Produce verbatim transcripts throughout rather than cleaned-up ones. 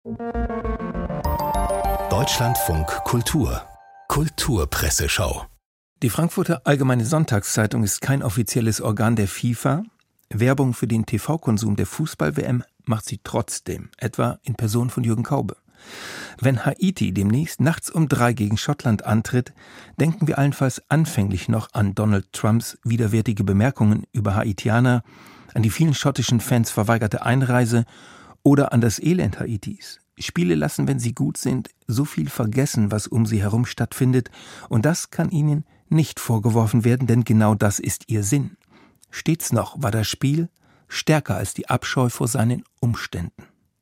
Deutschlandfunk Kultur Kulturpresseschau. Die Frankfurter Allgemeine Sonntagszeitung ist kein offizielles Organ der FIFA. Werbung für den T V-Konsum der Fußball-W M macht sie trotzdem, etwa in Person von Jürgen Kaube. Wenn Haiti demnächst nachts um drei gegen Schottland antritt, denken wir allenfalls anfänglich noch an Donald Trumps widerwärtige Bemerkungen über Haitianer, an die vielen schottischen Fans verweigerte Einreise oder an das Elend Haitis. Spiele lassen, wenn sie gut sind, so viel vergessen, was um sie herum stattfindet, und das kann ihnen nicht vorgeworfen werden, denn genau das ist ihr Sinn. Stets noch war das Spiel stärker als die Abscheu vor seinen Umständen.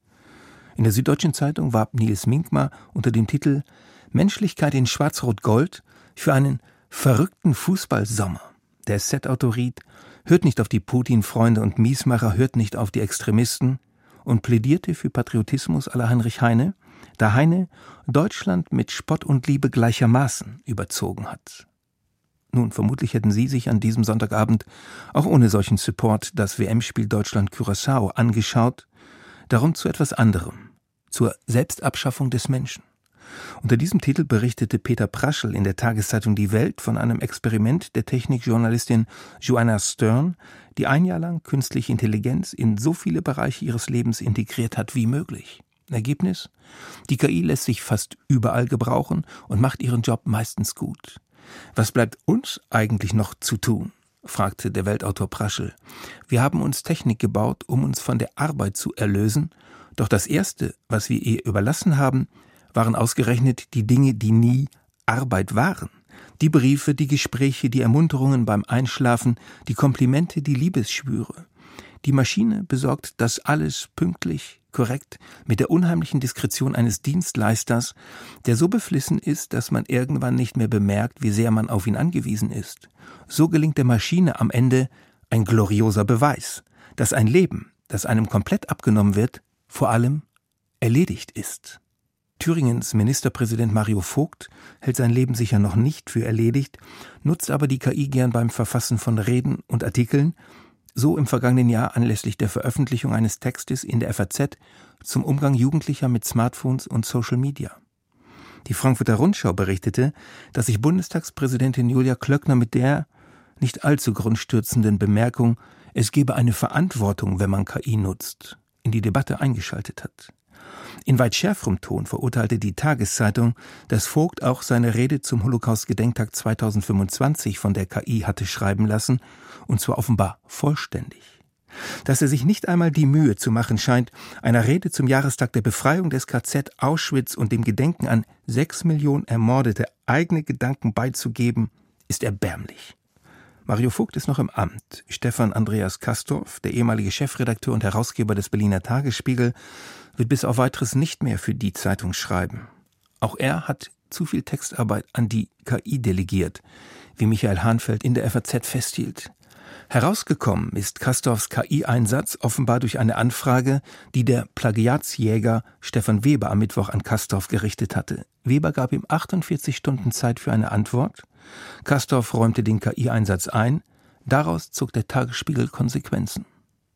In der Süddeutschen Zeitung warb Nils Minkmar unter dem Titel »Menschlichkeit in Schwarz-Rot-Gold« für einen verrückten Fußballsommer. Der S Z-Autor riet, hört nicht auf die Putin-Freunde und Miesmacher, hört nicht auf die Extremisten, und plädierte für Patriotismus à la Heinrich Heine, da Heine Deutschland mit Spott und Liebe gleichermaßen überzogen hat. Nun, vermutlich hätten Sie sich an diesem Sonntagabend auch ohne solchen Support das W M-Spiel Deutschland-Curaçao angeschaut, darum zu etwas anderem, zur Selbstabschaffung des Menschen. Unter diesem Titel berichtete Peter Praschel in der Tageszeitung Die Welt von einem Experiment der Technikjournalistin Joanna Stern, die ein Jahr lang künstliche Intelligenz in so viele Bereiche ihres Lebens integriert hat wie möglich. Ergebnis? Die K I lässt sich fast überall gebrauchen und macht ihren Job meistens gut. Was bleibt uns eigentlich noch zu tun? Fragte der Weltautor Praschel. Wir haben uns Technik gebaut, um uns von der Arbeit zu erlösen, doch das Erste, was wir ihr überlassen haben, waren ausgerechnet die Dinge, die nie Arbeit waren. Die Briefe, die Gespräche, die Ermunterungen beim Einschlafen, die Komplimente, die Liebesschwüre. Die Maschine besorgt das alles pünktlich, korrekt, mit der unheimlichen Diskretion eines Dienstleisters, der so beflissen ist, dass man irgendwann nicht mehr bemerkt, wie sehr man auf ihn angewiesen ist. So gelingt der Maschine am Ende ein glorioser Beweis, dass ein Leben, das einem komplett abgenommen wird, vor allem erledigt ist. Thüringens Ministerpräsident Mario Vogt hält sein Leben sicher noch nicht für erledigt, nutzt aber die K I gern beim Verfassen von Reden und Artikeln, so im vergangenen Jahr anlässlich der Veröffentlichung eines Textes in der F A Z zum Umgang Jugendlicher mit Smartphones und Social Media. Die Frankfurter Rundschau berichtete, dass sich Bundestagspräsidentin Julia Klöckner mit der nicht allzu grundstürzenden Bemerkung, es gebe eine Verantwortung, wenn man K I nutzt, in die Debatte eingeschaltet hat. In weit schärferem Ton verurteilte die Tageszeitung, dass Vogt auch seine Rede zum Holocaust-Gedenktag zweitausendfünfundzwanzig von der K I hatte schreiben lassen, und zwar offenbar vollständig. Dass er sich nicht einmal die Mühe zu machen scheint, einer Rede zum Jahrestag der Befreiung des K Z Auschwitz und dem Gedenken an sechs Millionen Ermordete eigene Gedanken beizugeben, ist erbärmlich. Mario Vogt ist noch im Amt. Stefan Andreas Kastorf, der ehemalige Chefredakteur und Herausgeber des Berliner Tagesspiegel, wird bis auf Weiteres nicht mehr für die Zeitung schreiben. Auch er hat zu viel Textarbeit an die K I delegiert, wie Michael Hahnfeld in der F A Z festhielt. Herausgekommen ist Kastorfs K I-Einsatz offenbar durch eine Anfrage, die der Plagiatsjäger Stefan Weber am Mittwoch an Kastorf gerichtet hatte. Weber gab ihm achtundvierzig Stunden Zeit für eine Antwort. Kastorf räumte den K I-Einsatz ein. Daraus zog der Tagesspiegel Konsequenzen.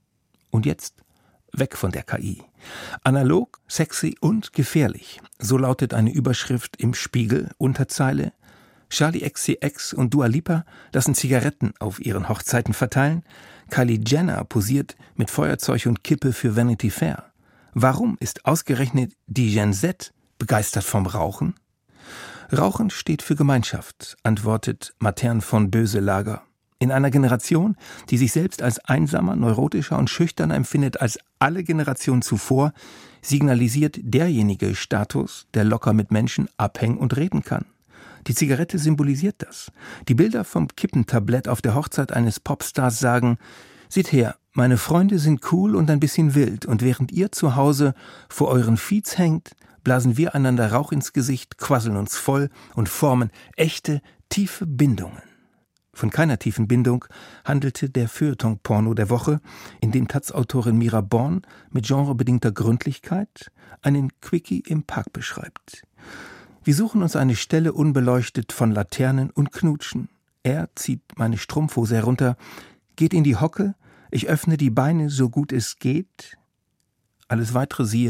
Und jetzt weg von der K I. Analog, sexy und gefährlich. So lautet eine Überschrift im Spiegel, Unterzeile. Charli X C X und Dua Lipa lassen Zigaretten auf ihren Hochzeiten verteilen. Kylie Jenner posiert mit Feuerzeug und Kippe für Vanity Fair. Warum ist ausgerechnet die Gen Z begeistert vom Rauchen? Rauchen steht für Gemeinschaft, antwortet Matern von Böselager. In einer Generation, die sich selbst als einsamer, neurotischer und schüchterner empfindet als alle Generationen zuvor, signalisiert derjenige Status, der locker mit Menschen abhängen und reden kann. Die Zigarette symbolisiert das. Die Bilder vom Kippentablett auf der Hochzeit eines Popstars sagen, seht her, meine Freunde sind cool und ein bisschen wild, und während ihr zu Hause vor euren Feeds hängt, blasen wir einander Rauch ins Gesicht, quasseln uns voll und formen echte, tiefe Bindungen. Von keiner tiefen Bindung handelte der Feuilleton-Porno der Woche, in dem Taz-Autorin Mira Born mit genrebedingter Gründlichkeit einen Quickie im Park beschreibt. Wir suchen uns eine Stelle unbeleuchtet von Laternen und knutschen. Er zieht meine Strumpfhose herunter, geht in die Hocke, ich öffne die Beine so gut es geht. Alles weitere siehe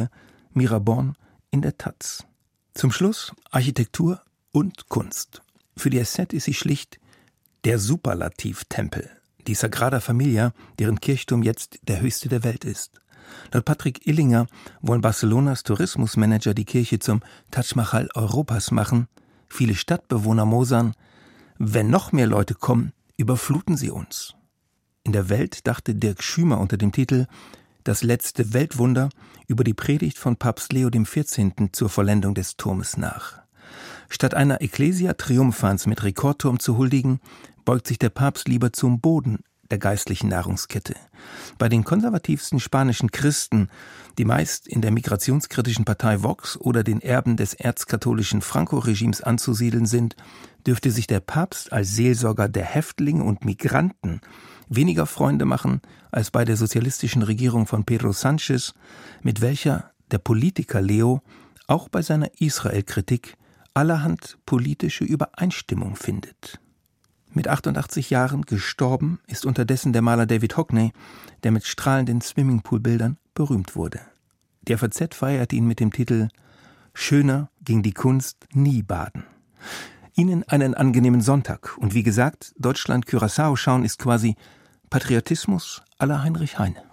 Mirabeau in der Taz. Zum Schluss Architektur und Kunst. Für die S Z ist sie schlicht der Superlativ-Tempel, die Sagrada Familia, deren Kirchturm jetzt der höchste der Welt ist. Laut Patrick Illinger wollen Barcelonas Tourismusmanager die Kirche zum Taj Mahal Europas machen. Viele Stadtbewohner mosern, wenn noch mehr Leute kommen, überfluten sie uns. In der Welt dachte Dirk Schümer unter dem Titel Das letzte Weltwunder über die Predigt von Papst Leo dem vierzehnten zur Vollendung des Turmes nach. Statt einer Ecclesia Triumphans mit Rekordturm zu huldigen, beugt sich der Papst lieber zum Boden der geistlichen Nahrungskette. Bei den konservativsten spanischen Christen, die meist in der migrationskritischen Partei Vox oder den Erben des erzkatholischen Franco-Regimes anzusiedeln sind, dürfte sich der Papst als Seelsorger der Häftlinge und Migranten weniger Freunde machen als bei der sozialistischen Regierung von Pedro Sánchez, mit welcher der Politiker Leo auch bei seiner Israel-Kritik allerhand politische Übereinstimmung findet. Mit achtundachtzig Jahren gestorben ist unterdessen der Maler David Hockney, der mit strahlenden Swimmingpool-Bildern berühmt wurde. Die F A Z feiert ihn mit dem Titel »Schöner ging die Kunst nie baden«. Ihnen einen angenehmen Sonntag und wie gesagt, Deutschland-Curaçao schauen ist quasi Patriotismus à la Heinrich Heine.